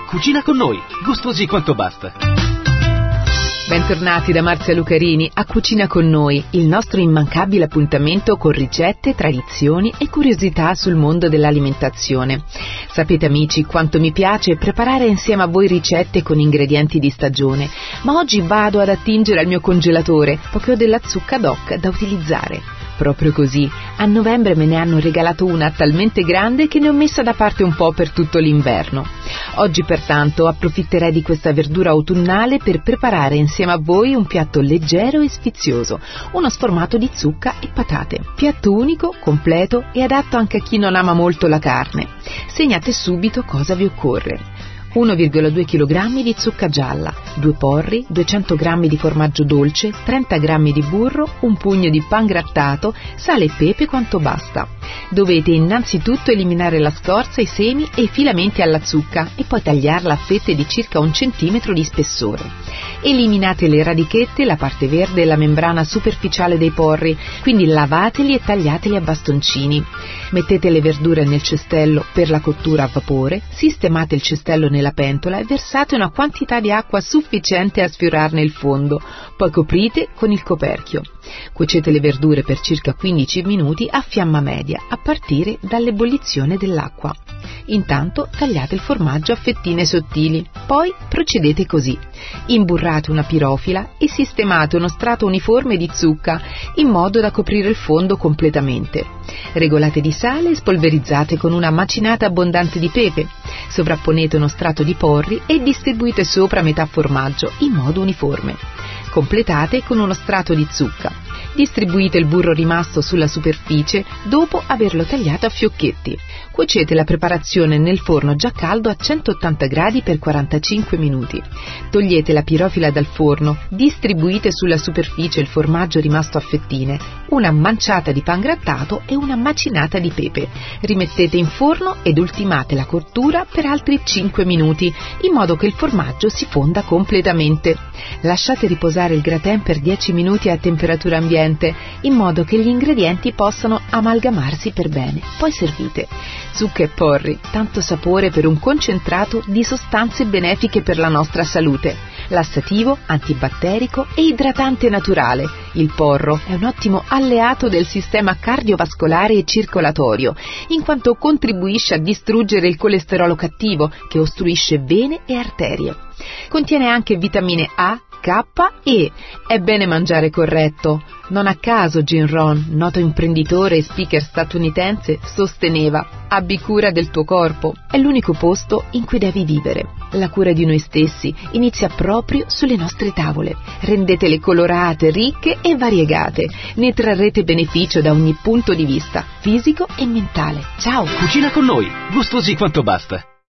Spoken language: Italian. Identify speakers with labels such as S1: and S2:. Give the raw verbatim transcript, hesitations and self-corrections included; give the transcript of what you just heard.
S1: Cucina con noi, gustosi quanto basta.
S2: Bentornati da Marzia Lucarini a Cucina con noi, il nostro immancabile appuntamento con ricette, tradizioni e curiosità sul mondo dell'alimentazione. Sapete amici quanto mi piace preparare insieme a voi ricette con ingredienti di stagione, ma oggi vado ad attingere al mio congelatore poiché ho della zucca doc da utilizzare. Proprio così, a novembre me ne hanno regalato una talmente grande che ne ho messa da parte un po' per tutto l'inverno. Oggi pertanto approfitterei di questa verdura autunnale per preparare insieme a voi un piatto leggero e sfizioso, uno sformato di zucca e patate. Piatto unico, completo e adatto anche a chi non ama molto la carne. Segnate subito cosa vi occorre. uno virgola due chilogrammi di zucca gialla, due porri, duecento grammi di formaggio dolce, trenta grammi di burro, un pugno di pangrattato, sale e pepe quanto basta. Dovete innanzitutto eliminare la scorza, i semi e i filamenti alla zucca e poi tagliarla a fette di circa un centimetro di spessore. Eliminate le radichette, la parte verde e la membrana superficiale dei porri, quindi lavateli e tagliateli a bastoncini. Mettete le verdure nel cestello per la cottura a vapore, sistemate il cestello nella pentola e versate una quantità di acqua sufficiente a sfiorarne il fondo, poi coprite con il coperchio. Cuocete le verdure per circa quindici minuti a fiamma media, a partire dall'ebollizione dell'acqua. Intanto tagliate il formaggio a fettine sottili, poi procedete così. Imburrate una pirofila e sistemate uno strato uniforme di zucca in modo da coprire il fondo completamente. Regolate di sale e spolverizzate con una macinata abbondante di pepe. Sovrapponete uno strato di porri e distribuite sopra metà formaggio in modo uniforme. Completate con uno strato di zucca. Distribuite il burro rimasto sulla superficie dopo averlo tagliato a fiocchetti. Cuocete la preparazione nel forno già caldo a centottanta gradi per quarantacinque minuti. Togliete la pirofila dal forno, distribuite sulla superficie il formaggio rimasto a fettine, una manciata di pangrattato e una macinata di pepe. Rimettete in forno ed ultimate la cottura per altri cinque minuti, in modo che il formaggio si fonda completamente. Lasciate riposare il gratin per dieci minuti a temperatura ambiente, in modo che gli ingredienti possano amalgamarsi per bene. Poi servite. Zucca e porri, tanto sapore per un concentrato di sostanze benefiche per la nostra salute. Lassativo, antibatterico e idratante naturale. Il porro è un ottimo alleato del sistema cardiovascolare e circolatorio, in quanto contribuisce a distruggere il colesterolo cattivo che ostruisce vene e arterie. Contiene anche vitamine A, K e è bene mangiare corretto. Non a caso Jim Rohn, noto imprenditore e speaker statunitense, sosteneva: abbi cura del tuo corpo, è l'unico posto in cui devi vivere. La cura di noi stessi inizia proprio sulle nostre tavole. Rendetele colorate, ricche e variegate. Ne trarrete beneficio da ogni punto di vista, fisico e mentale. Ciao!
S1: Cucina con noi, gustosi quanto basta.